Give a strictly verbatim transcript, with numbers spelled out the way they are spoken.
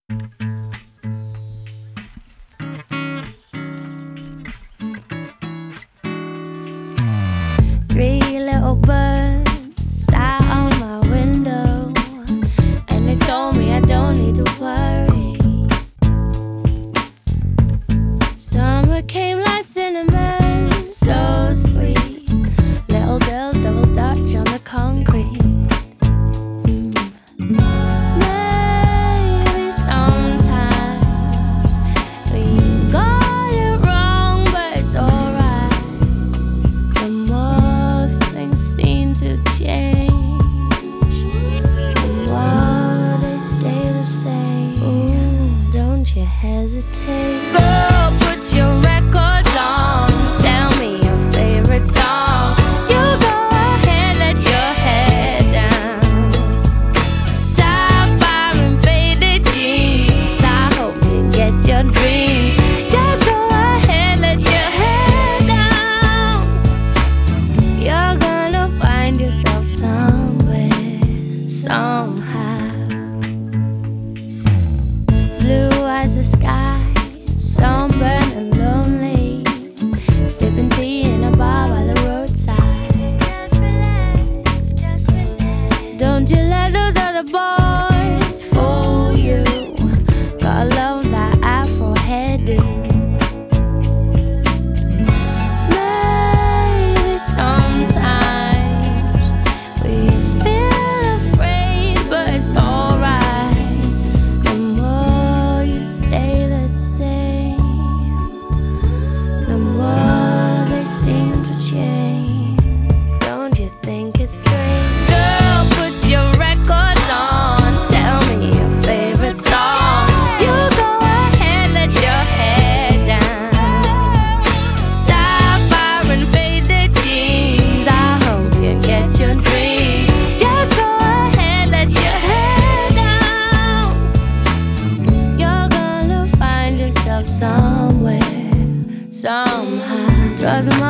Three little birds sat on my window, and they told me I don't need to worry. Summer came like cinnamon, so sweet. Little girls double dutch on the concrete. Maybe sometimes we got it wrong, but it's alright. The more things seem to change, the more they stay the same. Ooh, don't you hesitate. Girl, put your records on. Tell me your favorite song. You go ahead, let your head down. Sapphire and faded jeans. I hope you get your dreams. Just go ahead, let your head down. You're gonna find yourself somewhere, somehow. Blue as the sky, sunburned and lonely, sipping tea in a bar by the roadside. Just relax, just relax. Don't you let those other boys fool you. Gotta love that afro hairdo. Maybe sometimes we feel afraid, but it's alright. The more you stay the same, the more they seem to change. Don't you think it's strange? Girl, put your records on. Tell me your favorite song. You go ahead, let your head down. Sapphire and faded jeans. I hope you get your dreams. Just go ahead, let your head down. You're gonna find yourself somewhere, somehow. Trust my